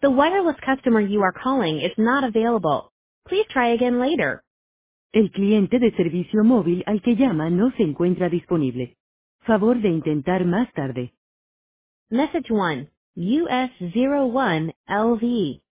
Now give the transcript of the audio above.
The wireless customer you are calling is not available. Please try again later. El cliente de servicio móvil al que llama no se encuentra disponible. Favor de intentar más tarde. Message 1. US01 LV.